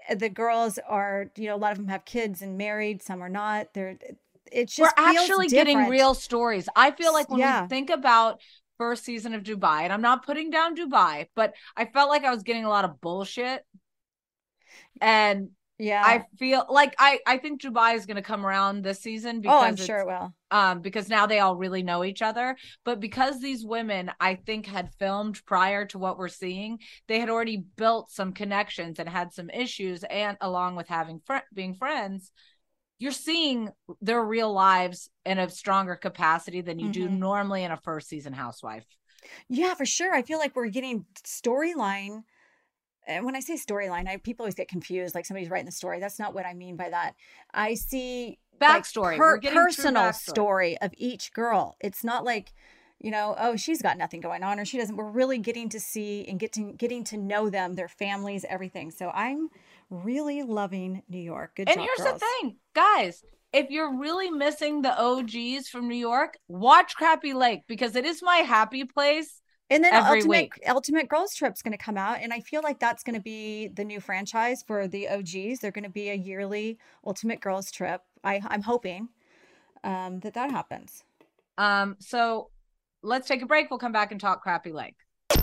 the girls are, you know, a lot of them have kids and married, some are not. It just We're feels actually different. getting real stories. I feel like when Yeah. we think about first season of Dubai, and I'm not putting down Dubai, but I felt like I was getting a lot of bullshit. And Yeah. I feel like I think Dubai is going to come around this season because I'm sure it will. Because now they all really know each other. But because these women, I think, had filmed prior to what we're seeing, they had already built some connections and had some issues. And along with having being friends, you're seeing their real lives in a stronger capacity than you do normally in a first season housewife. Yeah, for sure. I feel like we're getting storyline. And when I say storyline, people always get confused. Like somebody's writing the story. That's not what I mean by that. I see backstory, personal story of each girl. It's not like, you know, oh, she's got nothing going on or she doesn't. We're really getting to see and getting to know them, their families, everything. So I'm really loving New York. Good job, and here's girls. the thing, guys. If you're really missing the OGs from New York, watch Crappie Lake because it is my happy place. And then Ultimate Girls Trip's going to come out. And I feel like that's going to be the new franchise for the OGs. They're going to be a yearly Ultimate Girls Trip. I'm hoping that happens. So let's take a break. We'll come back and talk Crappie Lake.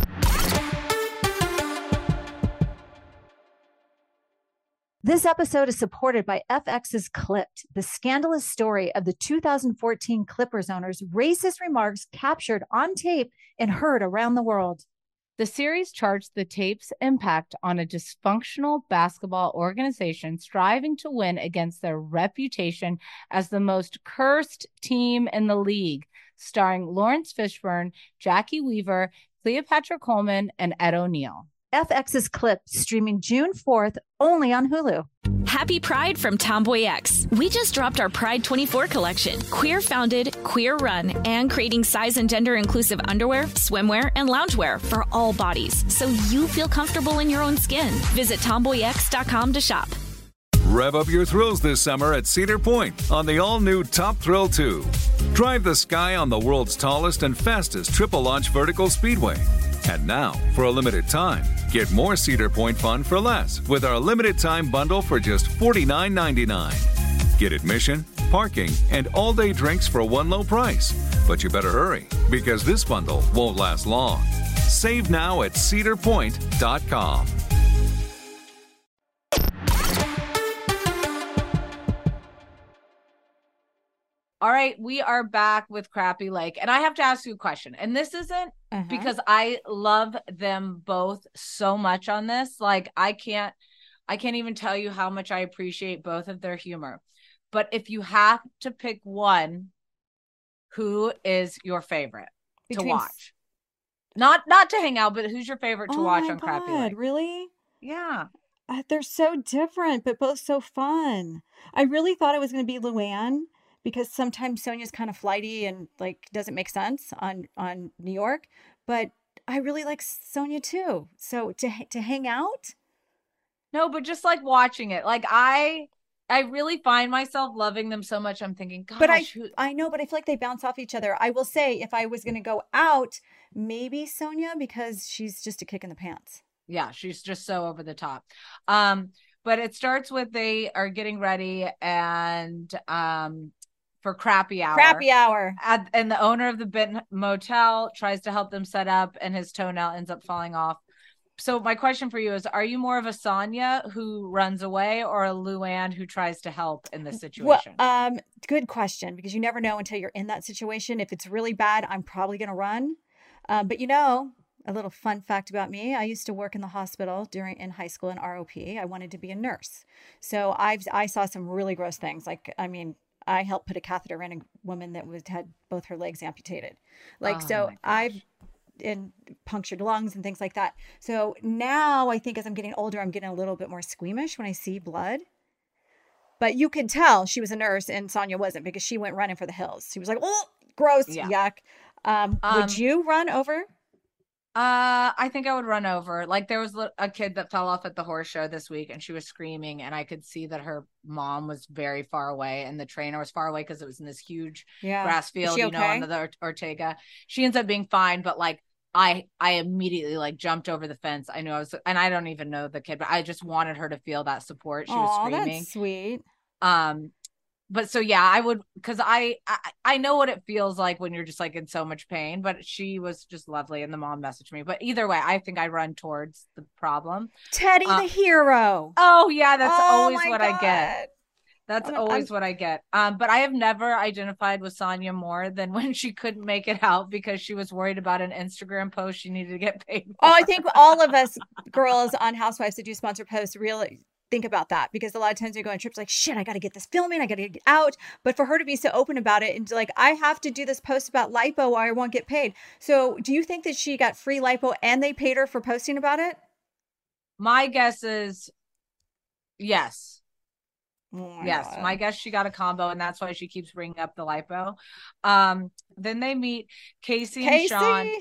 This episode is supported by FX's Clipped, the scandalous story of the 2014 Clippers owner's racist remarks captured on tape and heard around the world. The series charts the tape's impact on a dysfunctional basketball organization striving to win against their reputation as the most cursed team in the league, starring Lawrence Fishburne, Jackie Weaver, Cleopatra Coleman, and Ed O'Neill. FX's Clipped, streaming June 4th, only on Hulu. Happy Pride from Tomboy X. We just dropped our Pride 24 collection. Queer founded, queer run, and creating size and gender inclusive underwear, swimwear, and loungewear for all bodies, so you feel comfortable in your own skin. Visit tomboyx.com to shop. Rev up your thrills this summer at Cedar Point on the all-new Top Thrill 2. Drive the sky on the world's tallest and fastest triple-launch vertical speedway. And now, for a limited time, get more Cedar Point fun for less with our limited-time bundle for just $49.99. Get admission, parking, and all-day drinks for one low price. But you better hurry, because this bundle won't last long. Save now at cedarpoint.com. All right, we are back with Crappie Lake. And I have to ask you a question. And this isn't because I love them both so much on this. Like, I can't even tell you how much I appreciate both of their humor. But if you have to pick one, who is your favorite to watch? Not to hang out, but who's your favorite to watch on Crappie Lake? Really? Yeah. They're so different, but both so fun. I really thought it was going to be Luann, because sometimes Sonja's kind of flighty and like doesn't make sense on New York, but I really like Sonja too. So to hang out. No, but just like watching it, like I really find myself loving them so much. I'm thinking, gosh, but I know, but I feel like they bounce off each other. I will say, if I was going to go out, maybe Sonja, because she's just a kick in the pants. Yeah, she's just so over the top. But it starts with they are getting ready and for Crappie Hour. And the owner of the Bit Motel tries to help them set up, and his toenail ends up falling off. So my question for you is, are you more of a Sonja who runs away or a Luann who tries to help in this situation? Well, good question, because you never know until you're in that situation. If it's really bad, I'm probably going to run. But you know, a little fun fact about me, I used to work in the hospital in high school in ROP. I wanted to be a nurse. So I saw some really gross things. Like, I mean, I helped put a catheter in a woman that had both her legs amputated. I've punctured lungs and things like that. So now I think as I'm getting older, I'm getting a little bit more squeamish when I see blood. But you could tell she was a nurse and Sonja wasn't, because she went running for the hills. She was like, oh, gross, yuck. Would you run over? I think I would run over. Like, there was a kid that fell off at the horse show this week, and she was screaming, and I could see that her mom was very far away, and the trainer was far away because it was in this huge grass field, on the Ortega. She ends up being fine, but like, I immediately like jumped over the fence. I knew I was, and I don't even know the kid, but I just wanted her to feel that support. She was screaming. That's sweet. But so yeah, I would, because I know what it feels like when you're just like in so much pain. But she was just lovely, and the mom messaged me. But either way, I think I run towards the problem. Teddy the hero. Oh yeah, that's always what God. I get. That's always what I get. But I have never identified with Sonia more than when she couldn't make it out because she was worried about an Instagram post she needed to get paid for. Oh, I think all of us girls on Housewives that do sponsor posts really think about that, because a lot of times we go on trips like, shit, I got to get this filming, I got to get out. But for her to be so open about it and like, I have to do this post about lipo or I won't get paid. So do you think that she got free lipo and they paid her for posting about it? My guess is yes. Oh yes, God. my guess she got a combo, and that's why she keeps bringing up the lipo. Then they meet Casey and Sean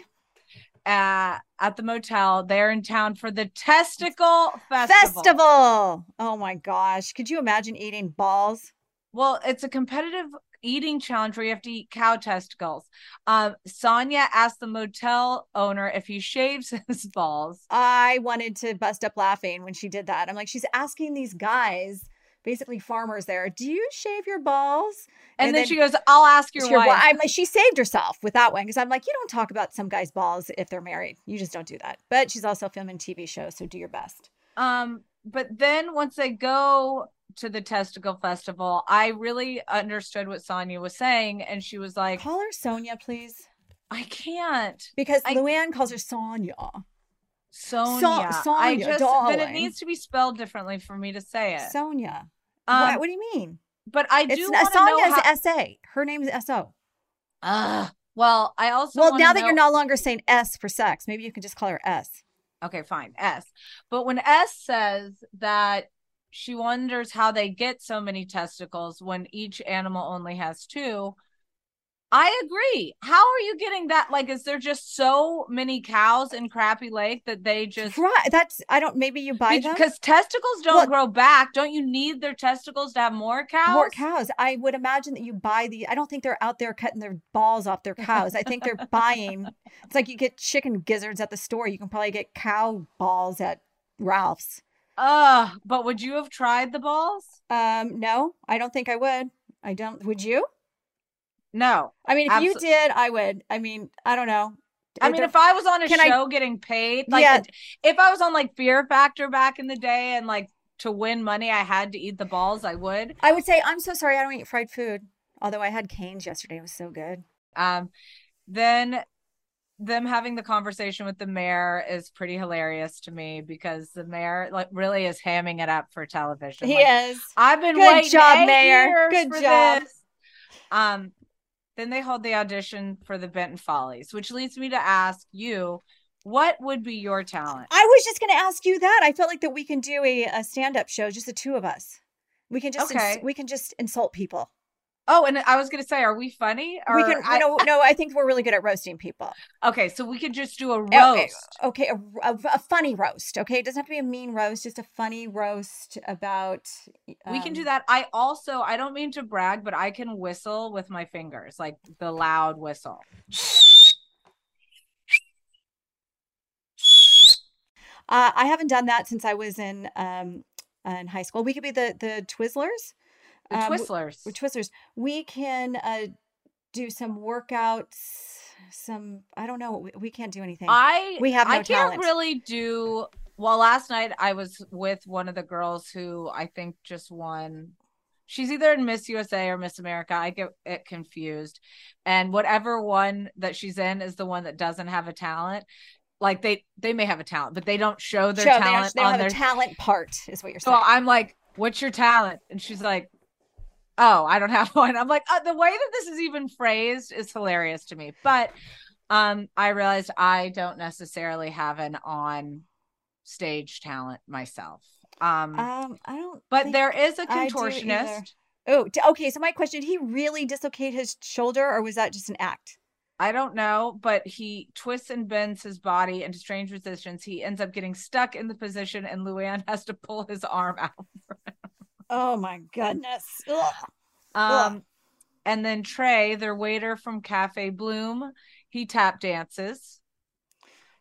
at the motel. They're in town for the Testicle Festival. Oh my gosh. Could you imagine eating balls? Well, it's a competitive eating challenge where you have to eat cow testicles. Sonia asked the motel owner if he shaves his balls. I wanted to bust up laughing when she did that. I'm like, she's asking these guys, basically farmers there, do you shave your balls? And then she goes, I'll ask your wife. She saved herself with that one, because I'm like, you don't talk about some guy's balls if they're married. You just don't do that. But she's also filming TV shows, so do your best. But then once they go to the Testicle Festival, I really understood what Sonia was saying, and she was like, call her Sonia, please. I can't, because Luann calls her Sonia. Sonia. Sonia, but it needs to be spelled differently for me to say it. Sonia. What do you mean? But I do want to know Sonia's S-A. Her name is S-O. Well, I also now that you're no longer saying S for sex, maybe you can just call her S. Okay, fine, S. But when S says that she wonders how they get so many testicles when each animal only has 2, I agree. How are you getting that? Like, is there just so many cows in Crappy Lake that they just... Right. Maybe you buy them? Because testicles don't grow back. Don't you need their testicles to have more cows? More cows. I would imagine that you buy I don't think they're out there cutting their balls off their cows. I think they're buying... It's like you get chicken gizzards at the store. You can probably get cow balls at Ralph's. But would you have tried the balls? No, I don't think I would. I don't. Would you? No. I mean, if you did, I would. I mean, I don't know. I mean, if I was on a show getting paid, like if I was on like Fear Factor back in the day and like to win money, I had to eat the balls, I would. I would say, I'm so sorry, I don't eat fried food. Although I had Cane's yesterday. It was so good. Then them having the conversation with the mayor is pretty hilarious to me, because the mayor like really is hamming it up for television. He is. I've been good waiting job, 8 mayor. years Good for job. This. Then they hold the audition for the Benton Follies, which leads me to ask you, what would be your talent? I was just going to ask you that. I felt like that we can do a stand-up show, just the two of us. We can just we can just insult people. Oh, and I was going to say, are we funny? Or no, I think we're really good at roasting people. Okay, so we could just do a roast. Okay, a funny roast. Okay, it doesn't have to be a mean roast, just a funny roast about... we can do that. I don't mean to brag, but I can whistle with my fingers, like the loud whistle. I haven't done that since I was in high school. We could be the Twizzlers. The Twizzlers. Twizzlers. We can do some workouts. I don't know. We can't do anything. We have no talent. I can't really do. Well, last night I was with one of the girls who I think just won. She's either in Miss USA or Miss America. I get it confused. And whatever one that she's in is the one that doesn't have a talent. Like they may have a talent, but they don't show their talent. They don't have a talent part, is what you're saying. So I'm like, what's your talent? And she's like, oh, I don't have one. I'm like, the way that this is even phrased is hilarious to me. But I realized I don't necessarily have an on stage talent myself. I don't. But there is a contortionist. Oh, okay. So my question: did he really dislocate his shoulder, or was that just an act? I don't know, but he twists and bends his body into strange positions. He ends up getting stuck in the position, and Luann has to pull his arm out. Oh my goodness. Ugh. And then Trey, their waiter from Cafe Bloom, he tap dances.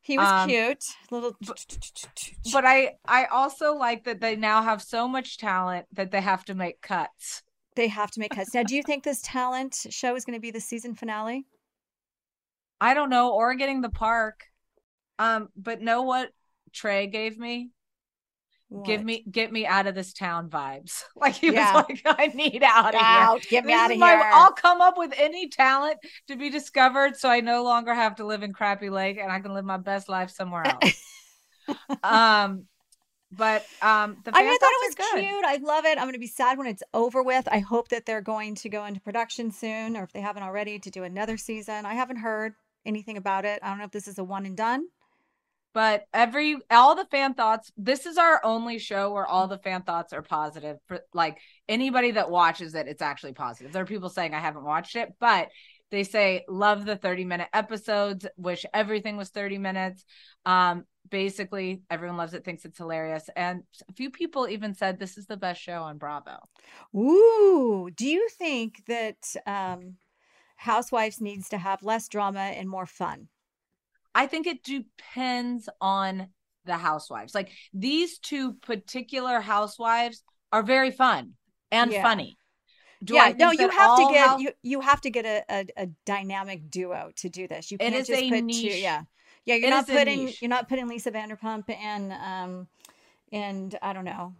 He was cute. Little. But I also like that they now have so much talent that they have to make cuts. They have to make cuts. Now, do you think this talent show is going to be the season finale? I don't know. Or getting the park. But know what Trey gave me? What? Get me out of this town vibes. Like he was like, I need out of here. Get me out of here. I'll come up with any talent to be discovered, so I no longer have to live in Crappy Lake and I can live my best life somewhere else. But the I thought it was cute. I love it. I'm going to be sad when it's over with. I hope that they're going to go into production soon, or if they haven't already, to do another season. I haven't heard anything about it. I don't know if this is a one and done. But all the fan thoughts, this is our only show where all the fan thoughts are positive. For like anybody that watches it, it's actually positive. There are people saying I haven't watched it, but they say love the 30-minute episodes, wish everything was 30 minutes. Basically, everyone loves it, thinks it's hilarious. And a few people even said this is the best show on Bravo. Ooh, do you think that Housewives needs to have less drama and more fun? I think it depends on the housewives. Like these two particular housewives are very fun and funny. You have to get a dynamic duo to do this. You can't just put niche. You're not putting Lisa Vanderpump and I don't know.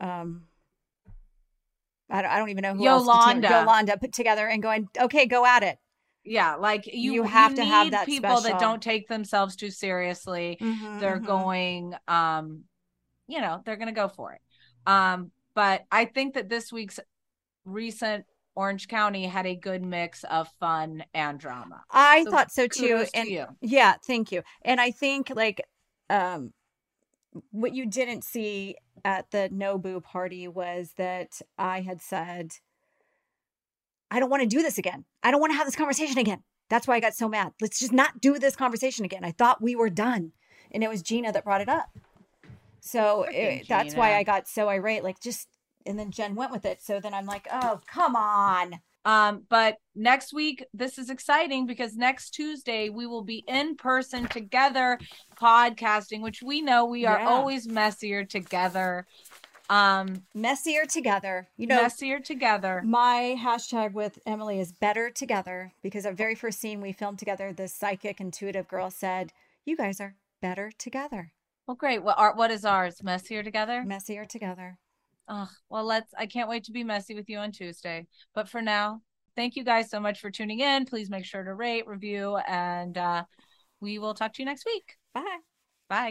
I don't even know who Yolanda put together and going, okay, go at it. Yeah, like you have to have that people that don't take themselves too seriously. They're going, they're going to go for it. But I think that this week's recent Orange County had a good mix of fun and drama. I thought so too. And yeah, thank you. And I think like what you didn't see at the Nobu party was that I had said, I don't want to do this again. I don't want to have this conversation again. That's why I got so mad. Let's just not do this conversation again. I thought we were done. And it was Gina that brought it up. So that's why I got so irate. And then Jen went with it. So then I'm like, oh, come on. But next week, this is exciting because next Tuesday, we will be in person together podcasting, which we know we are always messier together. Messier together. Messier together. My hashtag with Emily is better together, because our very first scene we filmed together, this psychic intuitive girl said, you guys are better together. Well, great. What is ours? Messier together? Messier together. Oh, well, I can't wait to be messy with you on Tuesday. But for now, thank you guys so much for tuning in. Please make sure to rate, review, and we will talk to you next week. Bye. Bye.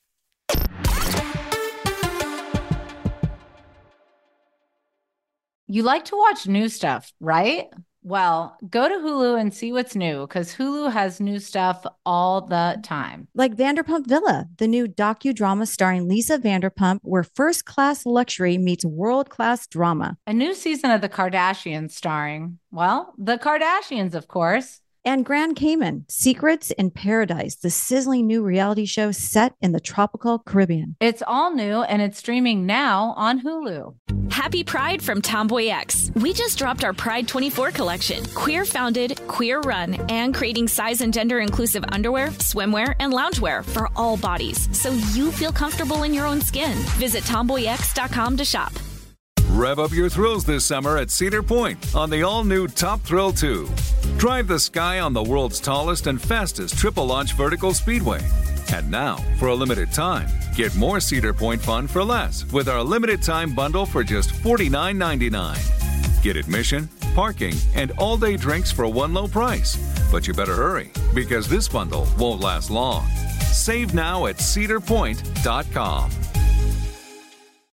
You like to watch new stuff, right? Well, go to Hulu and see what's new, because Hulu has new stuff all the time. Like Vanderpump Villa, the new docudrama starring Lisa Vanderpump, where first-class luxury meets world-class drama. A new season of The Kardashians starring, well, the Kardashians, of course. And Grand Cayman, Secrets in Paradise, the sizzling new reality show set in the tropical Caribbean. It's all new and it's streaming now on Hulu. Happy Pride from Tomboy X. We just dropped our Pride 24 collection. Queer founded, queer run, and creating size and gender inclusive underwear, swimwear, and loungewear for all bodies, so you feel comfortable in your own skin. Visit tomboyx.com to shop. Rev up your thrills this summer at Cedar Point on the all-new Top Thrill 2. Drive the sky on the world's tallest and fastest triple-launch vertical speedway. And now, for a limited time, get more Cedar Point fun for less with our limited-time bundle for just $49.99. Get admission, parking, and all-day drinks for one low price. But you better hurry, because this bundle won't last long. Save now at cedarpoint.com.